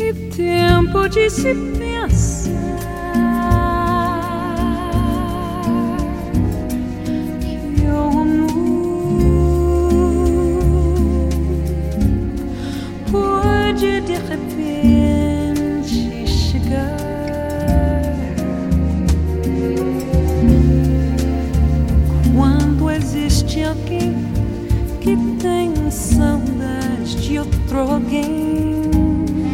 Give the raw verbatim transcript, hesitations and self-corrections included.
Que tempo de se pensar que o amor pode de repente chegar quando existe alguém que tem saudade de outro alguém.